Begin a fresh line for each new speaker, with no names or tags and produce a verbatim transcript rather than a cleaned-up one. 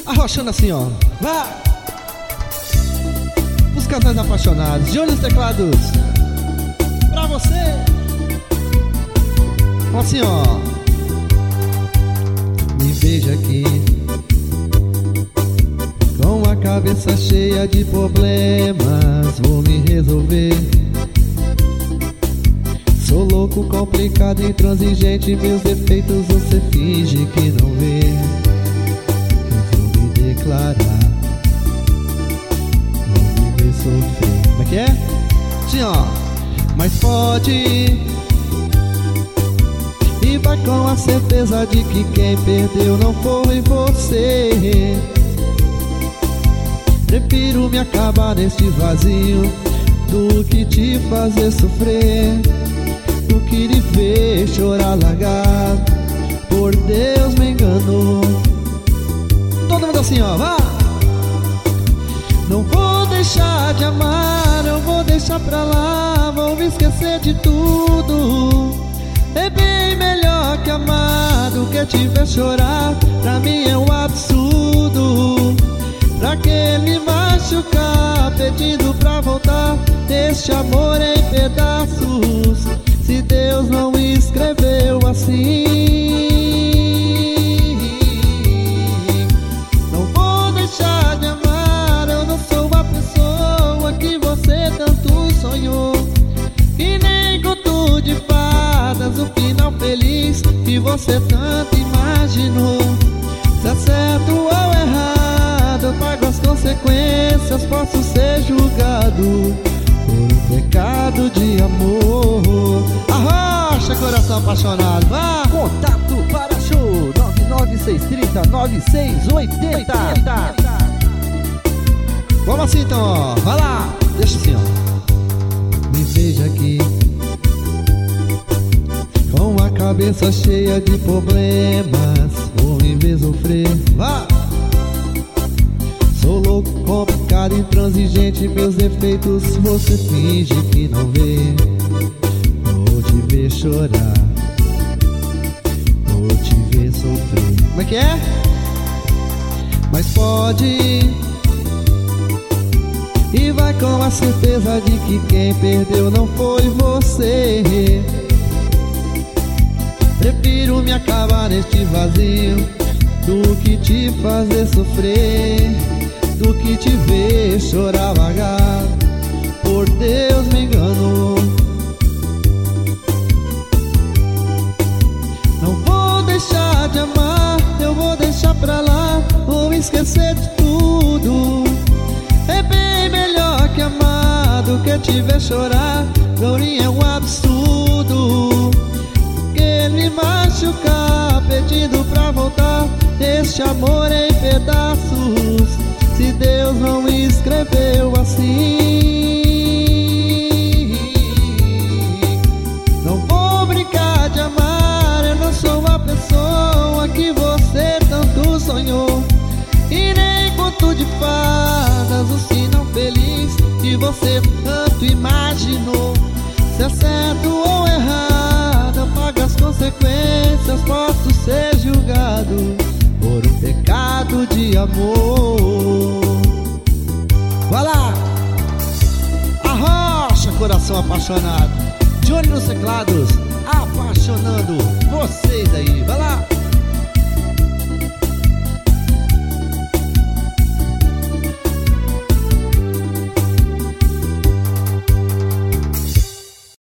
Arrochando assim, ó. Vai! Os casais apaixonados, de olho nos teclados. Pra você. Assim, ó. Me veja aqui, com a cabeça cheia de problemas, vou me resolver. Sou louco, complicado, intransigente, meus defeitos você finge que não vê. Eu vou me declarar, vou me ver sofrer. Como é que é? Sim, ó. Mas pode ir, e vai com a certeza de que quem perdeu não foi você. Prefiro me acabar neste vazio do que te fazer sofrer, do que lhe ver chorar largado. Por Deus me enganou. Todo mundo assim, ó, vá! Não vou deixar de amar, não vou deixar pra lá, vou me esquecer de tudo. É bem melhor que amar do que te ver chorar. Pra mim é um absurdo. Pra que me machucar pedindo pra voltar este amor em pedaços, se Deus não escreveu assim? Não vou deixar de amar, eu não sou a pessoa que você tanto sonhou, e nem conto de fadas o final feliz que você tanto imaginou. Se é certo ou errado, eu pago as consequências, posso ser julgado por um pecado de amor. Arrocha, coração apaixonado, vá!
Contato para show nove nove seis três zero nove seis oito zero.
Vamos assim então, ó, vai lá, deixa assim, ó. Me veja aqui, com a cabeça cheia de problemas, vou me ver sofrer, vá! Sou louco, complicado, intransigente, meus defeitos você finge que não vê. Vou te ver chorar, vou te ver sofrer. Como é que é? Mas pode ir, e vai com a certeza de que quem perdeu não foi você. Prefiro me acabar neste vazio do que te fazer sofrer, do que te ver chorar largado. Por Deus me enganou. Não vou deixar de amar, eu vou deixar pra lá, vou esquecer de tudo. É bem melhor que amar do que te ver chorar. Glorinha é um absurdo. Que me machucar pedindo pra voltar este amor em pedaços, se Deus não escreveu assim. Não vou brincar de amar, eu não sou a pessoa que você tanto sonhou, e nem conto de fadas o sinal feliz que você tanto imaginou. Se é certo ou errado, eu pago as consequências, posso ser julgado por um pecado de amor. Vai lá! Arrocha, coração apaixonado, de olho nos teclados, apaixonando vocês aí, vai lá!